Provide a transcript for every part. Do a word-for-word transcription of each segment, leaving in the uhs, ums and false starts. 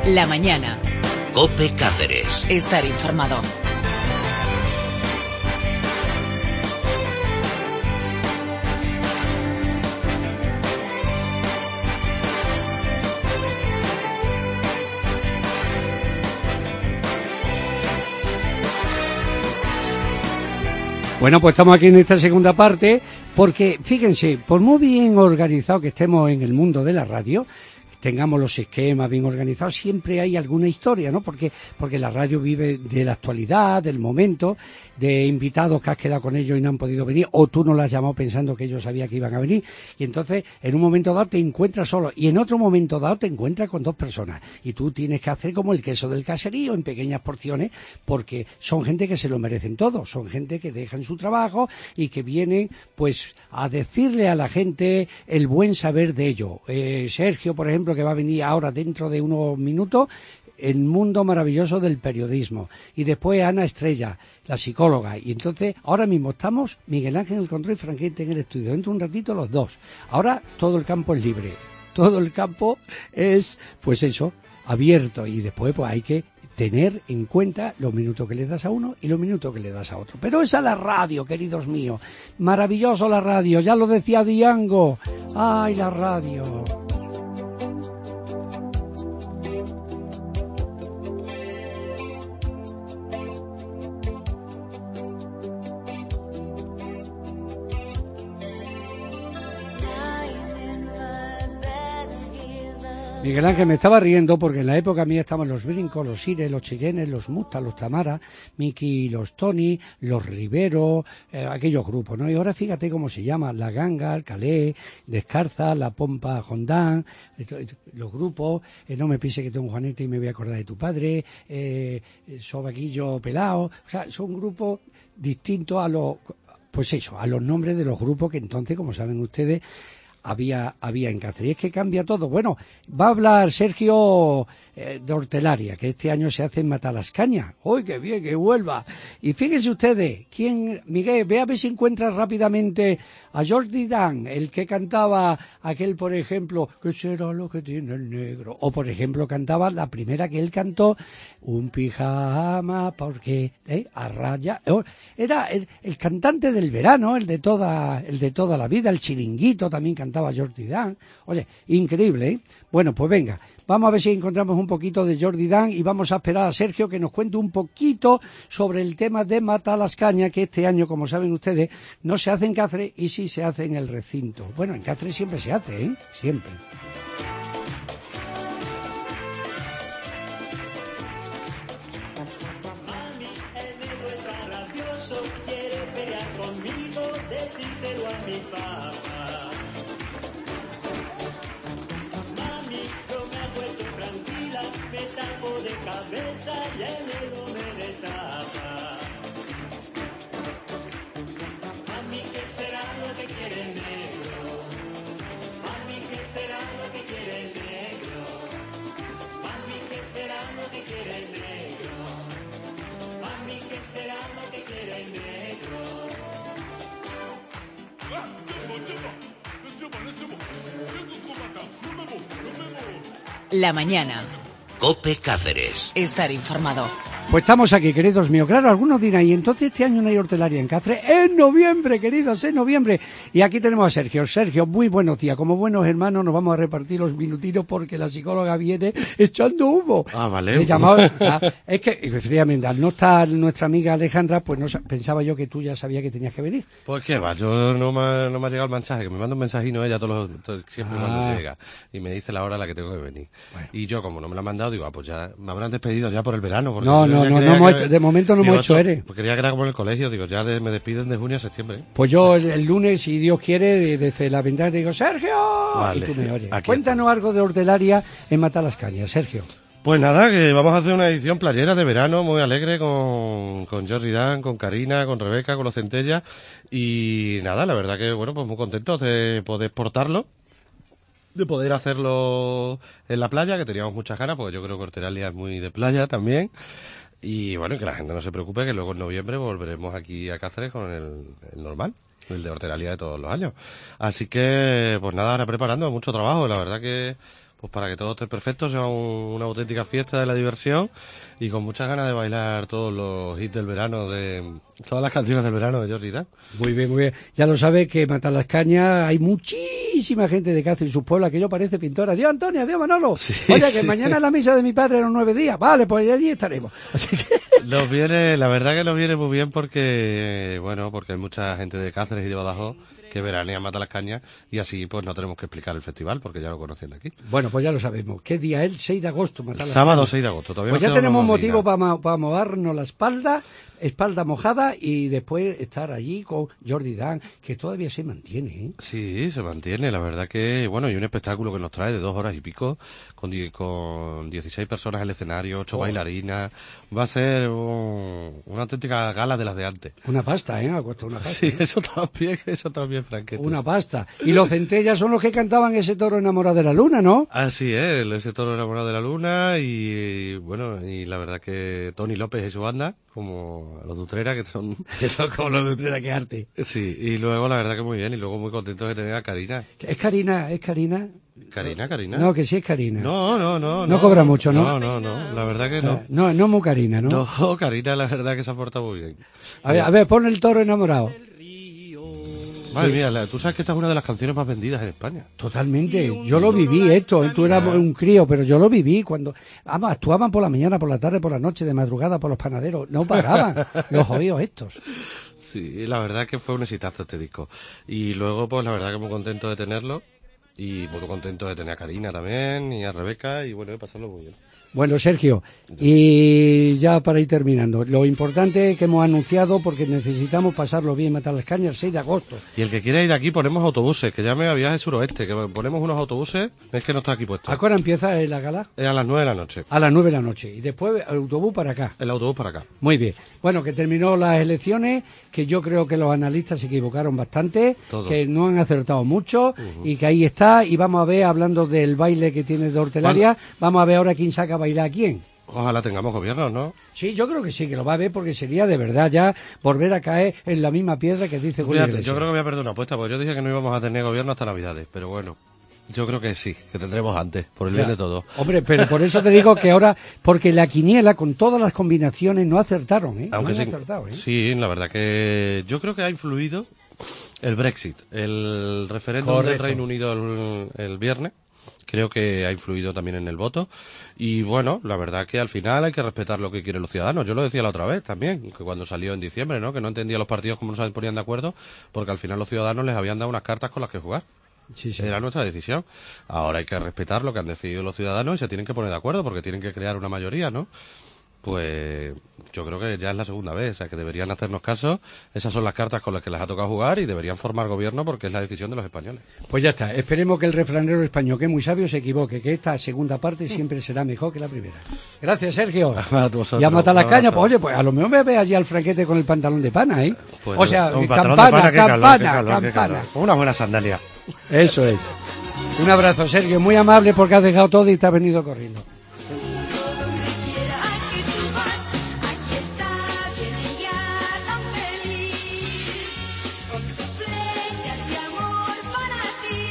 La mañana. COPE Cáceres. Estar informado. Bueno, pues estamos aquí en esta segunda parte porque, fíjense, por muy bien organizado que estemos en el mundo de la radio, tengamos los esquemas bien organizados, siempre hay alguna historia, ¿no? Porque porque la radio vive de la actualidad, del momento, de invitados que has quedado con ellos y no han podido venir, o tú no los has llamado pensando que ellos sabían que iban a venir, y entonces en un momento dado te encuentras solo, y en otro momento dado te encuentras con dos personas, y tú tienes que hacer como el queso del caserío, en pequeñas porciones, porque son gente que se lo merecen todo, son gente que dejan su trabajo y que vienen, pues, a decirle a la gente el buen saber de ello. Eh, Sergio, por ejemplo, que va a venir ahora dentro de unos minutos, el mundo maravilloso del periodismo, y después Ana Estrella, la psicóloga, y entonces ahora mismo estamos Miguel Ángel en el control y Franquete en el estudio, dentro de un ratito los dos. Ahora todo el campo es libre, todo el campo es, pues eso, abierto, y después pues hay que tener en cuenta los minutos que le das a uno y los minutos que le das a otro. Pero esa es la radio, queridos míos, maravilloso la radio, ya lo decía Diango, ay, la radio. Miguel Ángel, me estaba riendo porque en la época mía estaban los Brincos, los Sires, los Cheyennes, los Mutas, los Tamara, Miki, los Tony, los Rivero, eh, aquellos grupos, ¿no? Y ahora fíjate cómo se llama, la Ganga, el Calé, Descarza, la Pompa Hondán, los grupos, eh, no me pise que tengo un Juanete y me voy a acordar de tu padre, eh, Sobaquillo Pelao, o sea, son grupos distintos a los, pues eso, a los nombres de los grupos que entonces, como saben ustedes, había había en Cáceres. Y es que cambia todo. Bueno, va a hablar Sergio eh, de Hortelaria, que este año se hace en Matalascaña. ¡Uy, qué bien, que vuelva! Y fíjense ustedes, quién, Miguel, ve a ver si encuentra rápidamente a Jordi Dan, el que cantaba aquel, por ejemplo, ¿qué será lo que tiene el negro? O, por ejemplo, cantaba la primera que él cantó, un pijama, porque, ¿eh? A raya. Era el, el cantante del verano, el de toda el de toda la vida, el chiringuito también cantaba Jordi Dan. Oye, increíble, ¿eh? Bueno, pues venga, vamos a ver si encontramos un poquito de Jordi Dan y vamos a esperar a Sergio que nos cuente un poquito sobre el tema de Matalascaña, que este año, como saben ustedes, no se hace en Cáceres y sí se hace en el recinto. Bueno, en Cáceres siempre se hace, ¿eh? Siempre. Mami, el negro está rabioso, quiere pelear conmigo, decírselo a mi papá. Me tapo de cabeza y el negro me destapa. Mami, ¿qué será lo que quiere el negro? Mami, ¿qué será lo que quiere el negro? Mami, ¿qué será lo que quiere el negro? Mami, ¿qué será lo que quiere el negro? La mañana. COPE Cáceres. Estar informado. Pues estamos aquí, queridos míos. Claro, algunos dirán, y entonces este año no hay hortelaria en Cáceres. En noviembre, queridos, en noviembre. Y aquí tenemos a Sergio. Sergio, muy buenos días. Como buenos hermanos nos vamos a repartir los minutitos porque la psicóloga viene echando humo. Ah, vale. Le llamaba, es que, efectivamente, al no estar nuestra amiga Alejandra, pues no pensaba yo que tú ya sabías que tenías que venir. Pues qué va, yo no me, no me ha llegado el mensaje, que me manda un mensajino ella todos los, todo, siempre Ah. cuando llega. Y me dice la hora a la que tengo que venir. Bueno. Y yo, como no me la han mandado, digo, ah, pues ya me habrán despedido ya por el verano. Porque No, yo no, ya no, creía no hemos que- hecho- de momento no digo, hemos hecho esto- eres. Pues creía que era como en el colegio, digo, ya de- me despiden de junio a septiembre. ¿eh? Pues yo el, el lunes, si Dios quiere, desde la ventana te digo, ¡Sergio! Vale, Y tú me oyes. aquí Cuéntanos algo de hortelaria en Matalascaña, Sergio. Pues nada, que vamos a hacer una edición playera de verano muy alegre con, con Jordi Dan, con Karina, con Rebeca, con los Centellas. Y nada, la verdad que, bueno, pues muy contentos de poder portarlo, de poder hacerlo en la playa, que teníamos muchas ganas, porque yo creo que Hortelaria es muy de playa también. Y bueno, que la gente no se preocupe, que luego en noviembre volveremos aquí a Cáceres con el, el normal, el de Hortelaria de todos los años. Así que, pues nada, ahora preparando mucho trabajo, la verdad que pues para que todo esté perfecto, sea un- una auténtica fiesta de la diversión y con muchas ganas de bailar todos los hits del verano, de todas las canciones del verano de Jordi Dan. Muy bien, muy bien. Ya lo sabe que Matalascaña hay muchísima gente de Cáceres y sus pueblos, aquello parece pintora. Adiós, Antonio, adiós, Manolo. Sí, Oye, que sí. mañana es la misa de mi padre en los nueve días. Vale, pues allí estaremos. Así que... Nos viene, la verdad que nos viene muy bien porque, bueno, porque hay mucha gente de Cáceres y de Badajoz que veranea Mata las Cañas y así pues no tenemos que explicar el festival porque ya lo conocen de aquí. Bueno, pues ya lo sabemos. ¿Qué día es? El seis de agosto, Matalascaña. Sábado seis de agosto, todavía Pues nos ya quedan tenemos unos motivo días. para, para mojarnos la espalda, espalda mojada y después estar allí con Jordi Dan, que todavía se mantiene, ¿eh? Sí, se mantiene, la verdad que, bueno, y un espectáculo que nos trae de dos horas y pico, con, die- con dieciséis personas en el escenario, ocho Oh. bailarinas, va a ser un- una auténtica gala de las de antes. Una pasta, ¿eh? Ha costado una pasta. Sí, ¿eh? eso también, eso también, Franquete. Una pasta. Y los centellas son los que cantaban ese toro enamorado de la luna, ¿no? Así es, ese toro enamorado de la luna y, bueno, y la verdad que Tony López y su banda, como los de Utrera, que son... Eso como lo de Utrera, que arte. Sí, y luego la verdad que muy bien, y luego muy contentos de tener a Karina. Es Karina, es Karina. Karina, Karina. No, que sí es Karina. No, no, no. No cobra mucho, ¿no? No, no, no, la verdad que no. Eh, No, no muy Karina, ¿no? No, Karina, la verdad que se ha portado muy bien. A ver, a ver, pon el toro enamorado. Madre mía, la- tú sabes que esta es una de las canciones más vendidas en España. Totalmente. Yo lo viví esto. ¿eh? Tú eras un crío, pero yo lo viví cuando... Vamos, actuaban por la mañana, por la tarde, por la noche, de madrugada, por los panaderos. No paraban los oídos estos. Sí, la verdad que fue un exitazo este disco. Y luego, pues la verdad que muy contento de tenerlo. Y muy contento de tener a Karina también, y a Rebeca, y bueno, de pasarlo muy bien. Bueno, Sergio, y ya para ir terminando, lo importante que hemos anunciado, porque necesitamos pasarlo bien, Matar las Cañas, el seis de agosto. Y el que quiera ir de aquí ponemos autobuses, que llame a Viaje Suroeste, que ponemos unos autobuses, es que no está aquí puesto. ¿A qué hora empieza eh, la gala? Es a las nueve de la noche, A las nueve de la noche. Y después el autobús para acá. el autobús para acá. Muy bien. Bueno, que terminó las elecciones, que yo creo que los analistas se equivocaron bastante, Todos. que no han acertado mucho, y que ahí está. Y vamos a ver, hablando del baile que tiene de Hortelaria, vamos a ver ahora quién saca a bailar a quién. Ojalá tengamos gobierno, ¿no? Sí, yo creo que sí, que lo va a ver, porque sería de verdad ya volver a caer en la misma piedra que dice Julio Fíjate, Iglesias. yo creo que voy a perder una apuesta, porque yo dije que no íbamos a tener gobierno hasta Navidades, pero bueno, yo creo que sí, que tendremos antes, por el bien Ya. de todos. Hombre, pero por eso te digo que ahora, porque la quiniela con todas las combinaciones no acertaron, ¿eh? Aunque no han sí, acertado, ¿eh? sí, la verdad que yo creo que ha influido el Brexit, el referéndum del Correcto. Reino Unido el, el viernes. Creo que ha influido también en el voto. Y bueno, la verdad que al final hay que respetar lo que quieren los ciudadanos. Yo lo decía la otra vez también, que cuando salió en diciembre, ¿no? Que no entendía los partidos cómo no se ponían de acuerdo, porque al final los ciudadanos les habían dado unas cartas con las que jugar. Sí, sí. Era nuestra decisión. Ahora hay que respetar lo que han decidido los ciudadanos y se tienen que poner de acuerdo porque tienen que crear una mayoría, ¿no? Pues yo creo que ya es la segunda vez, o sea que deberían hacernos caso. Esas son las cartas con las que les ha tocado jugar y deberían formar gobierno porque es la decisión de los españoles. Pues ya está. Esperemos que el refranero español, que es muy sabio, se equivoque, que esta segunda parte siempre será mejor que la primera. Gracias, Sergio. A vosotros. Y a matar las Un cañas, abrazo. pues oye, pues a lo mejor me ve allí al franquete con el pantalón de pana, ¿eh? Pues, o sea, un campana, patrón de pana, qué calor, campana, qué calor, qué campana. calor. Una buena sandalia. Eso es. Un abrazo, Sergio, muy amable porque has dejado todo y te has venido corriendo. Donde quiera que tú vas, aquí está, viene ya tan feliz, con sus flechas de amor para ti,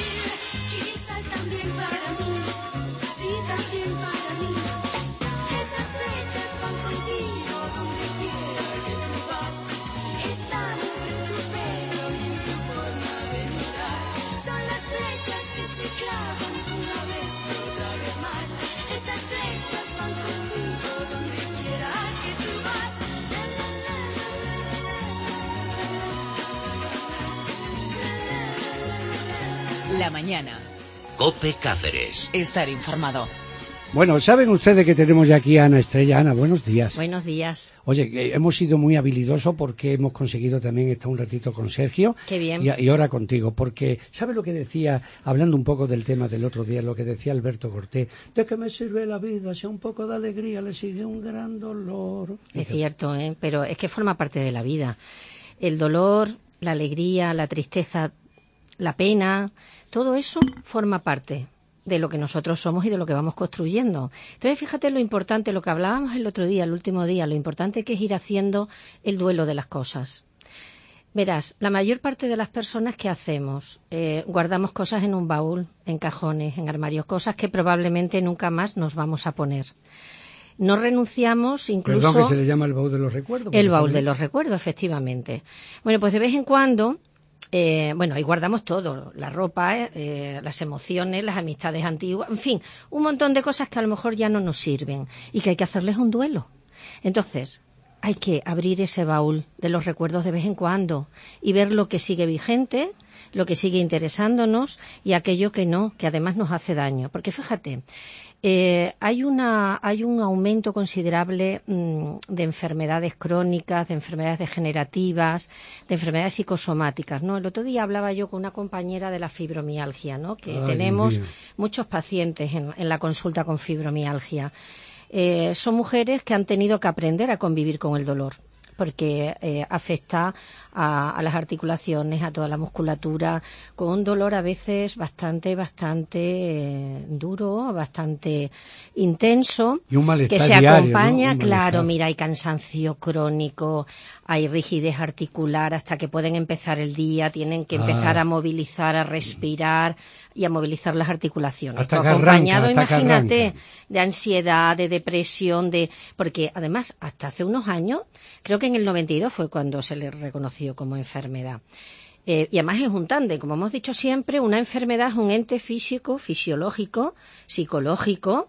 quizás también para mí, sí también para mí, esas flechas van contigo donde quiera que tú vas, están entre tu pelo y en tu forma de mirar, son las flechas que se clavan una vez y otra vez más. Esas flechas van contigo donde quiera que tú vas. La, la, la, la, la, la, la, la, la, la, la, la, la. La mañana. Cope Cáceres. Estar informado. Bueno, ¿saben ustedes que tenemos ya aquí a Ana Estrella? Ana, buenos días. Buenos días. Oye, que hemos sido muy habilidosos porque hemos conseguido también estar un ratito con Sergio. Qué bien. Y, y ahora contigo, porque ¿sabes lo que decía, hablando un poco del tema del otro día, lo que decía Alberto Cortés? ¿De qué me sirve la vida? Si a un poco de alegría le sigue un gran dolor. Es cierto, ¿eh? Pero es que forma parte de la vida. El dolor, la alegría, la tristeza, la pena, todo eso forma parte de lo que nosotros somos y de lo que vamos construyendo. Entonces, fíjate lo importante, lo que hablábamos el otro día, el último día, lo importante que es ir haciendo el duelo de las cosas. Verás, la mayor parte de las personas que hacemos, eh, guardamos cosas en un baúl, en cajones, en armarios, cosas que probablemente nunca más nos vamos a poner. No renunciamos incluso... Perdón, que se le llama el baúl de los recuerdos. El baúl de los recuerdos, efectivamente. Bueno, pues de vez en cuando, eh, bueno, ahí guardamos todo, la ropa, eh, las emociones, las amistades antiguas, en fin, un montón de cosas que a lo mejor ya no nos sirven y que hay que hacerles un duelo. Entonces, hay que abrir ese baúl de los recuerdos de vez en cuando y ver lo que sigue vigente, lo que sigue interesándonos y aquello que no, que además nos hace daño. Porque fíjate, eh, hay una hay un aumento considerable mmm, de enfermedades crónicas, de enfermedades degenerativas, de enfermedades psicosomáticas, ¿no? El otro día hablaba yo con una compañera de la fibromialgia, ¿no? Que Ay, tenemos Dios mío. muchos pacientes en, en la consulta con fibromialgia. Eh, son mujeres que han tenido que aprender a convivir con el dolor, porque eh, afecta a, a las articulaciones, a toda la musculatura, con un dolor a veces bastante, bastante eh, duro, bastante intenso, Y un malestar que se diario, acompaña, ¿no? Un claro, malestar. mira, hay cansancio crónico, hay rigidez articular hasta que pueden empezar el día, tienen que empezar Ah. a movilizar, a respirar y a movilizar las articulaciones. Hasta Todo que arranca, acompañado, hasta que imagínate, arranca. de ansiedad, de depresión, de porque además hasta hace unos años, creo que en el noventa y dos fue cuando se le reconoció como enfermedad. Eh, y además es un tándem, como hemos dicho siempre, una enfermedad es un ente físico, fisiológico, psicológico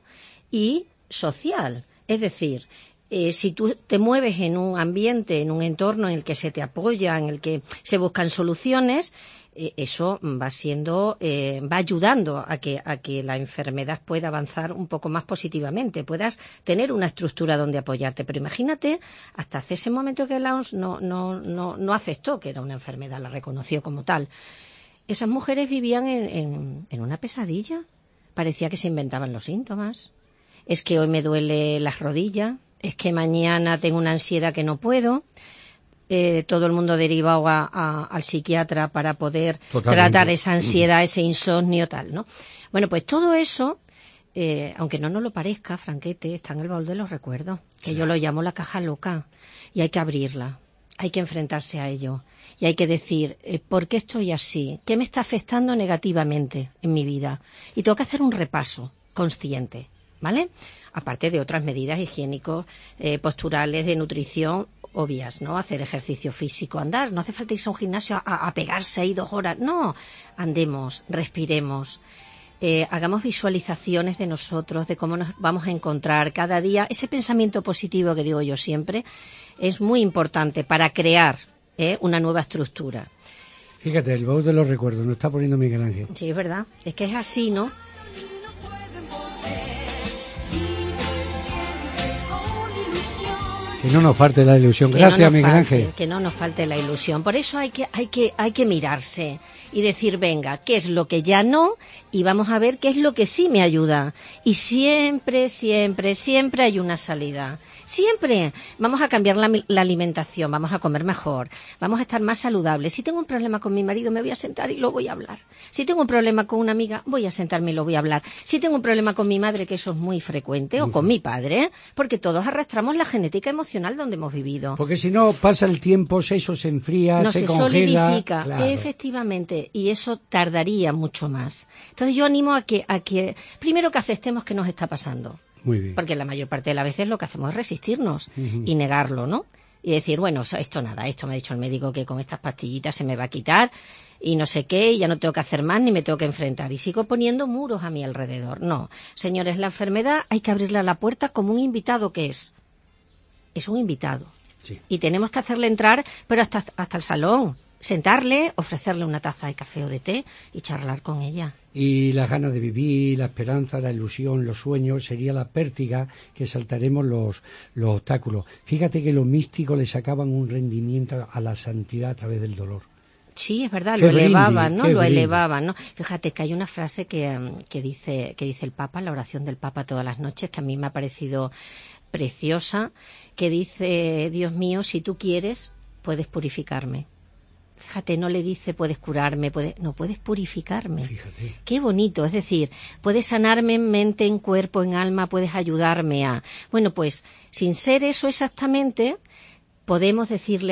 y social. Es decir, eh, si tú te mueves en un ambiente, en un entorno en el que se te apoya, en el que se buscan soluciones, eh, eso va siendo, eh, va ayudando a que, a que la enfermedad pueda avanzar un poco más positivamente, puedas tener una estructura donde apoyarte. Pero imagínate, hasta hace ese momento que la O M S no, no, no, no aceptó que era una enfermedad, la reconoció como tal. Esas mujeres vivían en, en, en una pesadilla. Parecía que se inventaban los síntomas. Es que hoy me duele las rodillas, es que mañana tengo una ansiedad que no puedo. Eh, todo el mundo derivado a, a, al psiquiatra para poder Totalmente. tratar esa ansiedad, ese insomnio, tal, ¿no? Bueno, pues todo eso, eh, aunque no nos lo parezca, Franquete, está en el baúl de los recuerdos, que sí. Yo lo llamo la caja loca, y hay que abrirla, hay que enfrentarse a ello, y hay que decir, eh, ¿por qué estoy así? ¿Qué me está afectando negativamente en mi vida? Y tengo que hacer un repaso consciente, ¿vale? Aparte de otras medidas higiénicos, eh, posturales, de nutrición, obvias, ¿no? Hacer ejercicio físico, andar, no hace falta irse a un gimnasio a, a pegarse ahí dos horas, no, andemos, respiremos, eh, hagamos visualizaciones de nosotros, de cómo nos vamos a encontrar cada día. Ese pensamiento positivo que digo yo siempre es muy importante para crear ¿eh? una nueva estructura. Fíjate, el baúl de los recuerdos, nos está poniendo Miguel Ángel. Sí, es verdad, es que es así, ¿no? Que no nos falte la ilusión. Que Gracias, no nos Miguel falte, Ángel. Que no nos falte la ilusión. Por eso hay que, hay que, hay que mirarse y decir, venga, ¿qué es lo que ya no? Y vamos a ver qué es lo que sí me ayuda. Y siempre, siempre, siempre hay una salida. Siempre. Vamos a cambiar la, la alimentación, vamos a comer mejor, vamos a estar más saludables. Si tengo un problema con mi marido, me voy a sentar y lo voy a hablar. Si tengo un problema con una amiga, voy a sentarme y lo voy a hablar. Si tengo un problema con mi madre, que eso es muy frecuente, o con mi padre, porque todos arrastramos la genética emocional donde hemos vivido. Porque si no, pasa el tiempo, eso se enfría, no se, se congela. solidifica, Claro. efectivamente, y eso tardaría mucho más. Entonces yo animo a que, a que primero que aceptemos que nos está pasando, Muy bien. porque la mayor parte de las veces lo que hacemos es resistirnos Ujú. y negarlo, ¿no? Y decir, bueno, esto nada, esto me ha dicho el médico que con estas pastillitas se me va a quitar y no sé qué, y ya no tengo que hacer más ni me tengo que enfrentar. Y sigo poniendo muros a mi alrededor. No, señores, la enfermedad hay que abrirle la puerta como un invitado que es. Es un invitado. Sí. Y tenemos que hacerle entrar, pero hasta, hasta el salón. Sentarle, ofrecerle una taza de café o de té y charlar con ella. Y las ganas de vivir, la esperanza, la ilusión, los sueños, sería la pértiga que saltaremos los, los obstáculos. Fíjate que los místicos le sacaban un rendimiento a la santidad a través del dolor. Sí, es verdad, Qué lo elevaban, brindis, ¿no? qué Lo brindis. elevaban, ¿no? Fíjate que hay una frase que, que dice que dice el Papa, la oración del Papa todas las noches, que a mí me ha parecido preciosa, que dice, Dios mío, si tú quieres, puedes purificarme. Fíjate, no le dice puedes curarme, puedes, no, puedes purificarme. Fíjate. Qué bonito, es decir, puedes sanarme en mente, en cuerpo, en alma, puedes ayudarme a... Bueno, pues, sin ser eso exactamente, podemos decirle a,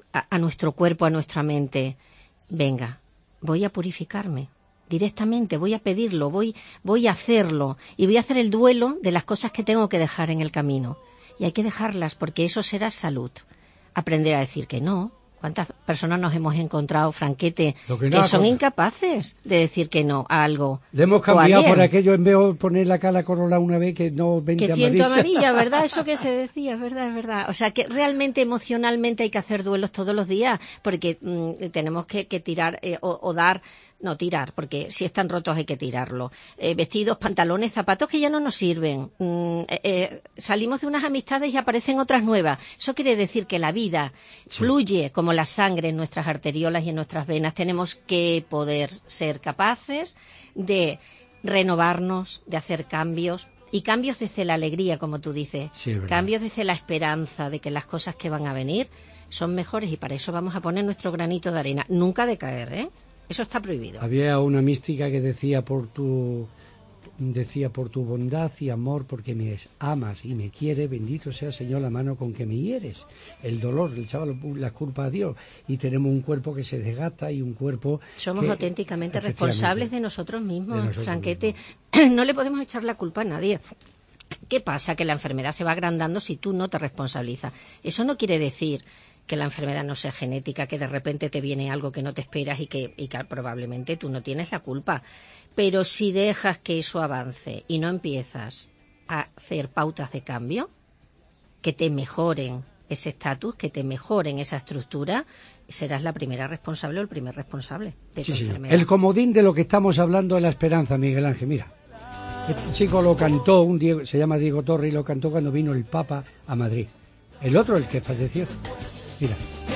a, a nuestro cuerpo, a nuestra mente, venga, voy a purificarme. Directamente voy a pedirlo, voy, voy a hacerlo y voy a hacer el duelo de las cosas que tengo que dejar en el camino. Y hay que dejarlas porque eso será salud. Aprender a decir que no. ¿Cuántas personas nos hemos encontrado, Franquete, Lo que que no, son con- incapaces de decir que no a algo? Le hemos o a cambiado por alguien? aquello en vez de poner la cara corola una vez que no veinte Que ciento amarillas. amarilla, ¿verdad? Eso que se decía, es verdad, es verdad. O sea, que realmente emocionalmente hay que hacer duelos todos los días, porque mm, tenemos que, que tirar eh, o, o dar, no tirar, porque si están rotos hay que tirarlo. Eh, vestidos, pantalones, zapatos que ya no nos sirven. Mm, eh, eh, salimos de unas amistades y aparecen otras nuevas. Eso quiere decir que la vida fluye como la sangre en nuestras arteriolas y en nuestras venas. Tenemos que poder ser capaces de renovarnos, de hacer cambios, y cambios desde la alegría, como tú dices, Sí, es verdad. cambios desde la esperanza de que las cosas que van a venir son mejores, y para eso vamos a poner nuestro granito de arena, nunca de caer, ¿eh? Eso está prohibido. Había una mística que decía por tu decía por tu bondad y amor, porque me amas y me quieres, bendito sea Señor la mano con que me hieres. El dolor le echaba la culpa a Dios, y tenemos un cuerpo que se desgasta y un cuerpo Somos que- auténticamente efectivamente, responsables de nosotros mismos, de nosotros Franquete. No le podemos echar la culpa a nadie. ¿Qué pasa? Que la enfermedad se va agrandando si tú no te responsabilizas. Eso no quiere decir que la enfermedad no sea genética, que de repente te viene algo que no te esperas y que, y que probablemente tú no tienes la culpa. Pero si dejas que eso avance y no empiezas a hacer pautas de cambio que te mejoren ese estatus, que te mejoren esa estructura, serás la primera responsable o el primer responsable de Sí, tu sí. enfermedad. El comodín de lo que estamos hablando es la esperanza, Miguel Ángel. Mira, este chico lo cantó, un Diego, se llama Diego Torre, y lo cantó cuando vino el Papa a Madrid. El otro, el que falleció. Mira.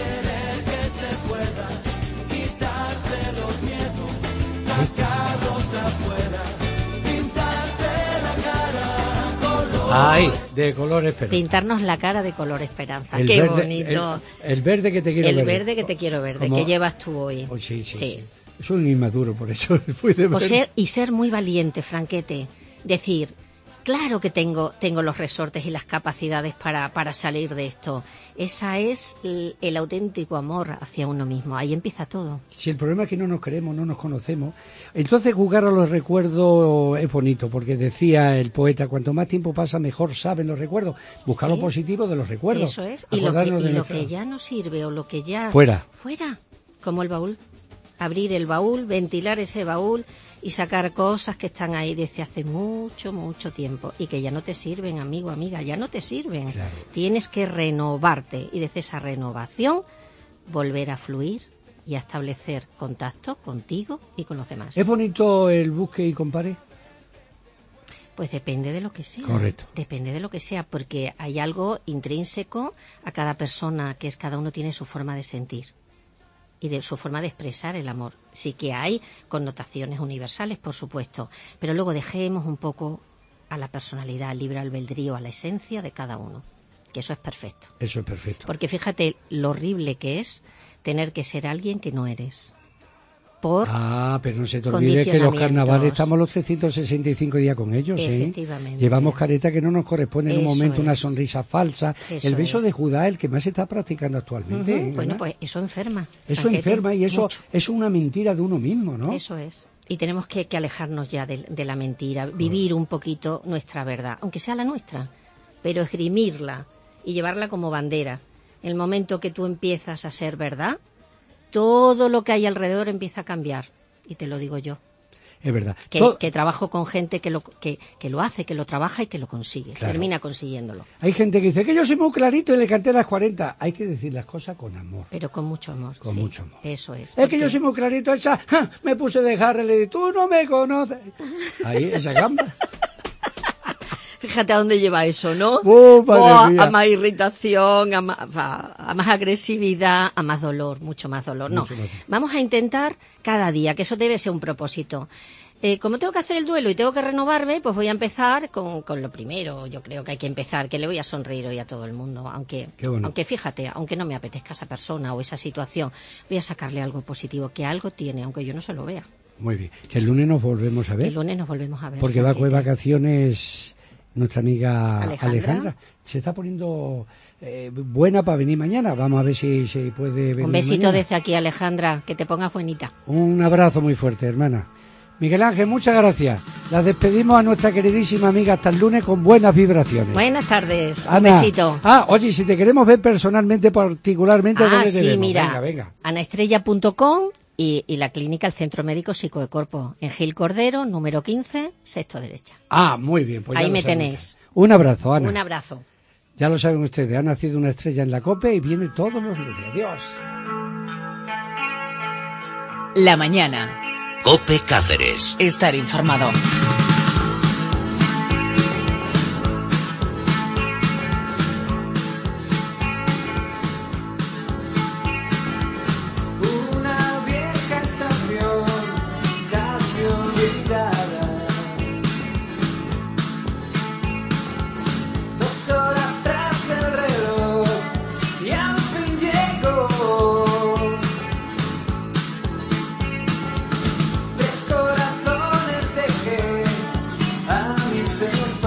Ay, de color esperanza. Pintarnos la cara de color esperanza. El Qué verde- bonito. El, el verde que te quiero El verde. verde que te quiero verde, Como- que llevas tú hoy. Oh, sí, sí, sí. Es un inmaduro, por eso fui de O verde. ser, y ser muy valiente, Franquete. Decir, claro que tengo, tengo los resortes y las capacidades para, para salir de esto. Esa es el, el auténtico amor hacia uno mismo. Ahí empieza todo. Si el problema es que no nos queremos, no nos conocemos, entonces jugar a los recuerdos es bonito, porque decía el poeta, cuanto más tiempo pasa, mejor saben los recuerdos. Buscar Sí. lo positivo de los recuerdos. Eso es. Y lo, que, Acordarnos y de lo nuestra- que ya no sirve o lo que ya... Fuera. Fuera. Como el baúl. Abrir el baúl, ventilar ese baúl y sacar cosas que están ahí desde hace mucho, mucho tiempo y que ya no te sirven, amigo, amiga, ya no te sirven. Claro. Tienes que renovarte y desde esa renovación volver a fluir y a establecer contacto contigo y con los demás. ¿Es bonito el busque y compare? Pues depende de lo que sea. Correcto. Depende de lo que sea, porque hay algo intrínseco a cada persona, que es cada uno tiene su forma de sentir y de su forma de expresar el amor. Sí que hay connotaciones universales, por supuesto, pero luego dejemos un poco a la personalidad, al libre albedrío, a la esencia de cada uno, que eso es perfecto. Eso es perfecto. Porque fíjate lo horrible que es tener que ser alguien que no eres. Por Ah, pero no se te olvide que los carnavales estamos los trescientos sesenta y cinco días con ellos, ¿eh? Efectivamente. Llevamos careta que no nos corresponde en un Eso momento, una es. sonrisa falsa. Eso el beso es. de Judá, el que más se está practicando actualmente. Ujú. ¿eh, Bueno, Ana? pues eso enferma. Eso Franquete, enferma y eso mucho. es una mentira de uno mismo, ¿no? Eso es. Y tenemos que, que alejarnos ya de, de la mentira, vivir un poquito nuestra verdad, aunque sea la nuestra, pero esgrimirla y llevarla como bandera. El momento que tú empiezas a ser verdad, todo lo que hay alrededor empieza a cambiar. Y te lo digo yo, Es verdad. que, Todo- que trabajo con gente que lo, que, que lo hace, que lo trabaja y que lo consigue, Claro. termina consiguiéndolo, Hay gente que dice que yo soy muy clarito y le canté las cuarenta. Hay que decir las cosas con amor. pero con mucho amor. Con sí, mucho amor. Eso es. Es que porque- yo soy muy clarito, esa, ¡ja! Me puse de jarre, le dije, tú no me conoces. Ahí, esa gamba. Fíjate a dónde lleva eso, ¿no? ¡Oh, madre Oh, mía! a más irritación, a más, a- a más agresividad, a más dolor, mucho más dolor. No, Mucho más. vamos a intentar cada día, que eso debe ser un propósito. Eh, como tengo que hacer el duelo y tengo que renovarme, pues voy a empezar con, con lo primero. Yo creo que hay que empezar, que le voy a sonreír hoy a todo el mundo, aunque, Qué bueno. aunque fíjate, aunque no me apetezca esa persona o esa situación, voy a sacarle algo positivo, que algo tiene, aunque yo no se lo vea. Muy bien. Que el lunes nos volvemos a ver. El lunes nos volvemos a ver. Porque va a Franquete. coger vacaciones nuestra amiga Alejandra. Alejandra. Se está poniendo eh, buena para venir mañana. Vamos a ver si se puede venir Un besito mañana. desde aquí, Alejandra, que te pongas buenita. Un abrazo muy fuerte, hermana. Miguel Ángel, muchas gracias. Las despedimos a nuestra queridísima amiga hasta el lunes con buenas vibraciones. Buenas tardes, un Ana. besito. Ah, oye, si te queremos ver personalmente, particularmente, Ah, ¿dónde te sí, vemos? mira, Venga, venga. anaestrella punto com y, y la clínica, el Centro Médico Psicodecorpo, en Gil Cordero, número quince, sexto derecha. Ah, muy bien. Pues ya Ahí lo me saben tenéis. ustedes. Un abrazo, Ana. Un abrazo. Ya lo saben ustedes, ha nacido una estrella en la COPE y viene todos los lunes. Adiós. La mañana. Cope Cáceres. Estar informado. Una vieja estación casi olvidada. Dos horas tras el reloj y al fin llegó. Tres corazones dejé a mis senos.